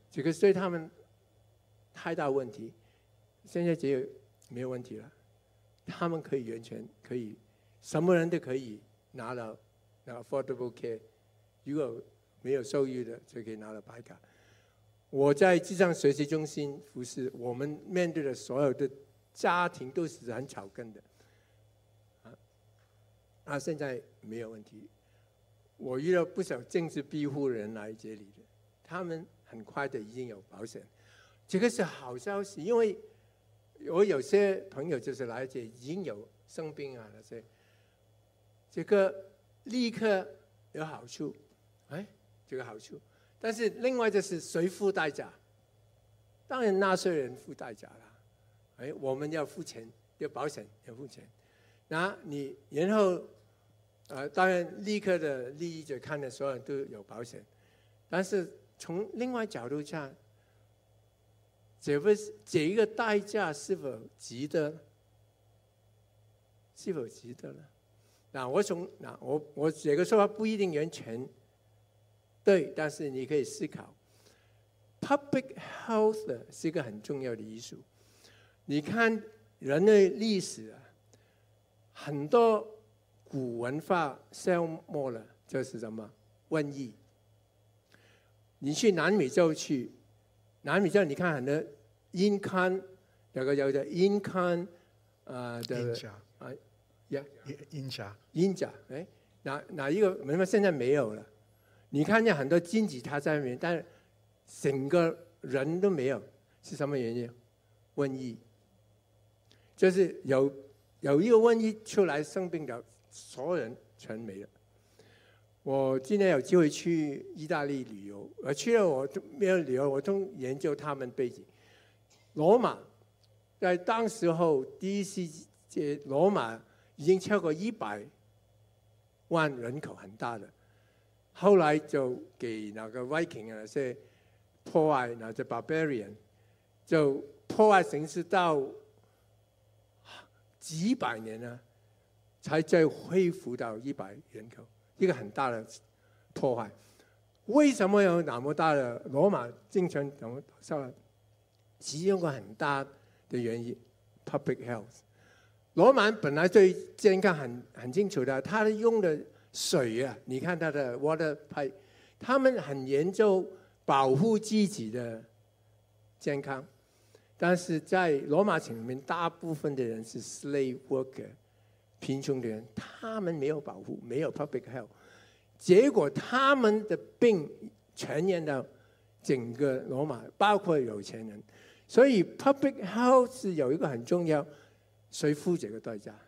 这个对他们太大问题。现在只有没有问题了，他们可以完全可以，什么人都可以拿到那 affordable care， 如果没有收入的就可以拿到白卡。我在智障学习中心服侍，我们面对的所有的家庭都是很草根的，啊，啊，现在没有问题。我遇到不少政治庇护人来这里的，他们很快的已经有保险，这个是好消息。因为我有些朋友就是来这已经有生病啊那些，这个立刻有好处，哎，这个好处。但是另外就是谁付代价？当然纳税人付代价了，哎，我们要付钱，要保险要付钱。那你然后，呃，当然立刻的利益者看的所有人都有保险，但是从另外角度看，这不这一个代价是否值得？是否值得呢？那我从那我我这个说法不一定完全对，但是你可以思考 ，public health 是一个很重要的因素。你看人类历史啊，很多古文化消没了，就是什么瘟疫。你去南美洲去，南美洲你看很多印刊，有个有的印刊啊的啊呀， 印加印加，哎，哪哪一个文化现在没有了？你看见很多经济它在里面，但整个人都没有，是什么原因？瘟疫，就是有有一个瘟疫出来生病的，所有人全没了。我今年有机会去意大利旅游，我去了我没有旅游，我都研究他们背景。罗马在当时候第一世界，罗马已经超过一百万人口，很大的。后来就给那个 Viking 啊，那些破坏，那些 Barbarian 就破坏城市到几百年呢，才再恢复到一百人口，一个很大的破坏。为什么有那么大的罗马进程怎么烧了？其中一个很大的原因 ，public health。罗马本来对健康很很清楚的，他用的水啊，你看它的 water pipe， 他们很研究保护自己的健康，但是在罗马城里面，大部分的人是 slave worker， 贫穷的人，他们没有保护，没有 public health， 结果他们的病传染到整个罗马，包括有钱人，所以 public health 是有一个很重要，谁付这个代价？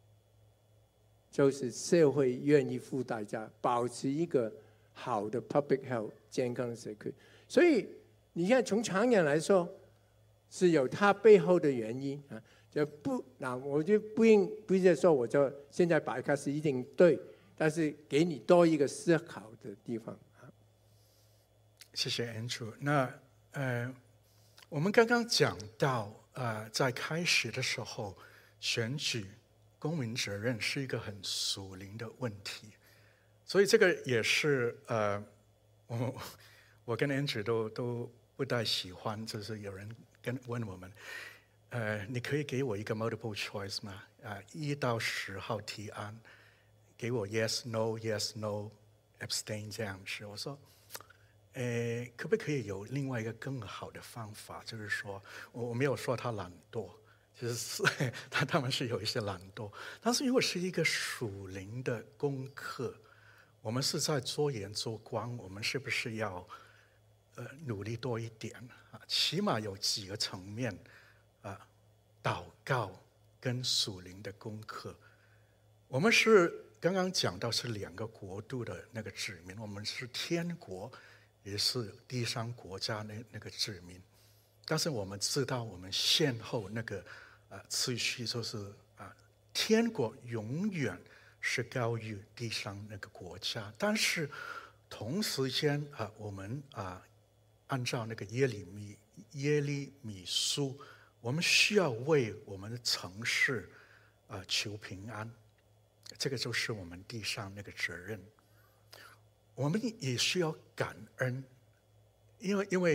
就是社会愿意付代价，保持一个好的 public health 健康的社区。所以你看，从长远来说，是有它背后的原因啊。就不，那我就不应不是说我就现在白卡是一定对，但是给你多一个思考的地方啊。 谢谢 Andrew。那呃，我们刚刚讲到呃，在开始的时候选举。公民责任是一个很属灵的问题，所以这个也是呃，我我跟 Andrew 都都不太喜欢，就是有人跟问我们，呃，你可以给我一个 multiple choice 吗？啊、呃，一到十号提案，给我 yes no yes no abstain 这样子。我说，呃，可不可以有另外一个更好的方法？就是说我我没有说他懒惰。就是他他们是有一些懒惰，但是如果是一个属灵的功课，我们是在做盐做光，我们是不是要呃努力多一点啊？起码有几个层面啊，祷告跟属灵的功课。我们是刚刚讲到是两个国度的那个子民，我们是天国，也是地上国家那那个子民，但是我们知道我们先后那个。啊，次序就是啊，天国永远是高于地上那个国家，但是同时间啊，我们啊，按照那个耶利米耶利米书，我们需要为我们的城市啊求平安，这个就是我们地上那个责任。我们也需要感恩，因为因为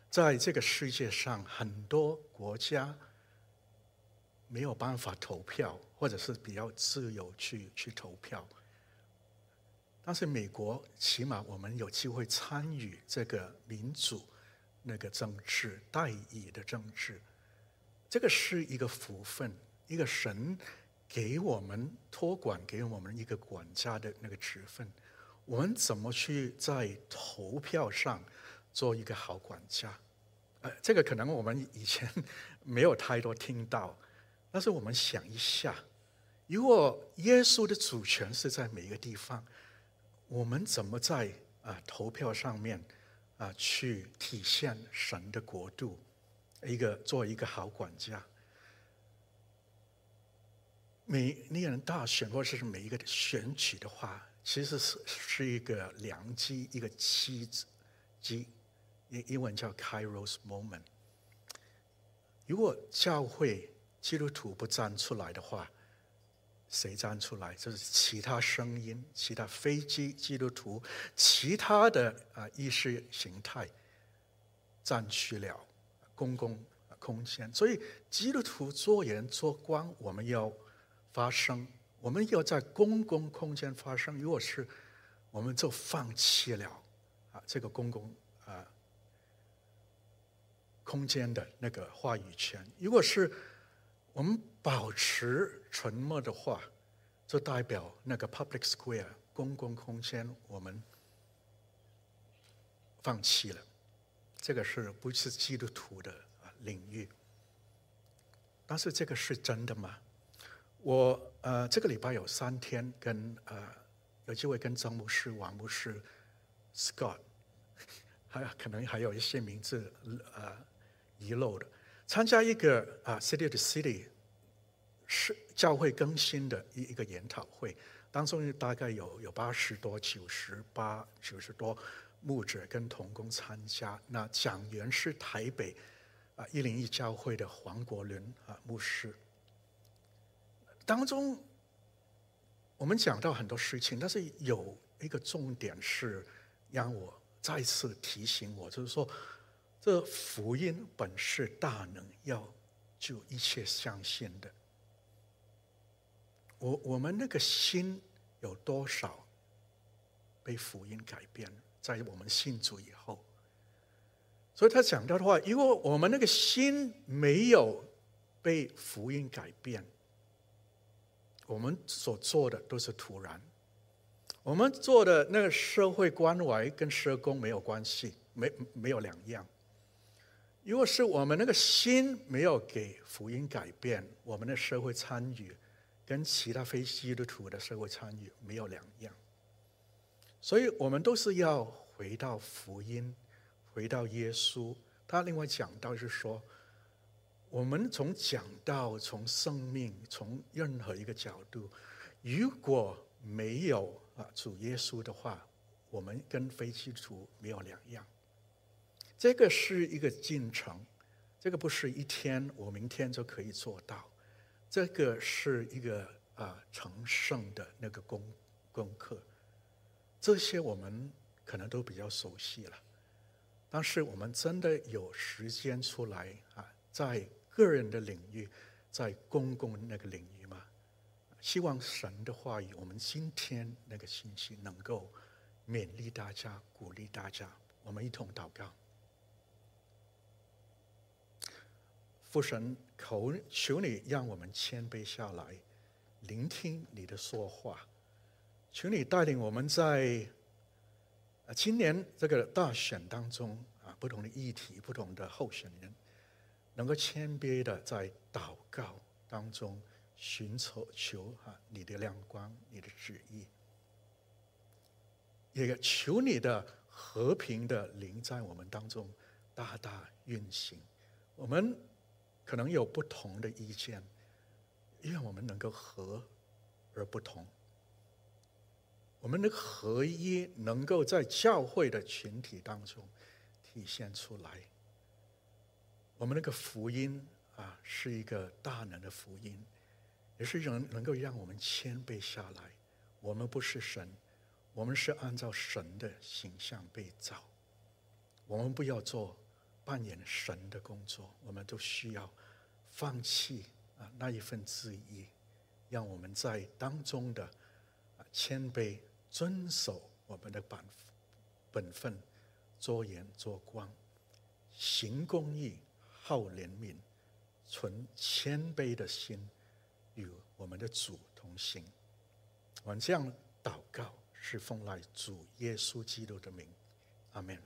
在这个世界上，很多国家没有办法投票，或者是比较自由去去投票。但是美国起码我们有机会参与这个民主那个政治、代议的政治，这个是一个福分，一个神给我们托管，给我们一个管家的那个职分。我们怎么去在投票上做一个好管家？呃，这个可能我们以前没有太多听到，但是我们想一下，如果耶稣的主权是在每一个地方，我们怎么在啊投票上面啊去体现神的国度，一个做一个好管家？每年大选或者是每一个选举的话，其实是是一个良机，一个机机，英文叫 Kairos moment。如果教会基督徒不站出来的话，谁站出来？就是其他声音、其他非基基督徒、其他的啊意识形态占据了公共空间。所以基督徒做人做光，我们要发声，我们要在公共空间发声。如果是我们就放弃了啊这个公共啊空间的那个话语权，如果是我们保持沉默的话，就代表那个 public square 公共空间我们放弃了，这个是不是基督徒的领域？但是这个是真的吗？我呃这个礼拜有三天跟呃有机会跟曾牧师、王牧师、Scott， 还可能还有一些名字呃遗漏的，参加一个啊、uh, City to City 是教会更新的一一个研讨会，当中大概有有八十多、九十八、九十多牧者跟同工参加。那讲员是台北啊一零一教会的黄国伦啊牧师。当中我们讲到很多事情，但是有一个重点是让我再次提醒我，就是说这福音本是大能，要救一切相信的。我我们那个心有多少被福音改变，在我们信主以后。所以他讲到的话，如果我们那个心没有被福音改变，我们所做的都是徒然。我们做的那个社会关怀跟社工没有关系，没没有两样。如果是我们那个心没有给福音改变，我们的社会参与跟其他非基督徒的社会参与没有两样。所以我们都是要回到福音，回到耶稣。他另外讲到是说，我们从讲道、从生命、从任何一个角度，如果没有啊主耶稣的话，我们跟非基督徒没有两样。这个是一个进程，这个不是一天我明天就可以做到，这个是一个啊成圣的那个功功课。这些我们可能都比较熟悉了，但是我们真的有时间出来啊，在个人的领域，在公共那个领域吗？希望神的话语，我们今天那个信息能够勉励大家，鼓励大家。我们一同祷告。父神，求求你让我们谦卑下来，聆听你的说话。求你带领我们在今年这个大选当中啊，不同的议题、不同的候选人，能够谦卑的在祷告当中寻求求啊你的亮光、你的旨意，也求你的和平的灵在我们当中大大运行。我们可能有不同的意见，愿我们能够和而不同。我们的合一能够在教会的群体当中体现出来。我们那个福音啊，是一个大能的福音，也是能能够让我们谦卑下来。我们不是神，我们是按照神的形象被造。我们不要做扮演神的工作，我们都需要放弃啊那一份自义，让我们在当中的啊谦卑，遵守我们的本本分，做盐做光，行公义，好怜悯，存谦卑的心，与我们的主同行。我们这样祷告，是奉赖主耶稣基督的名，阿们。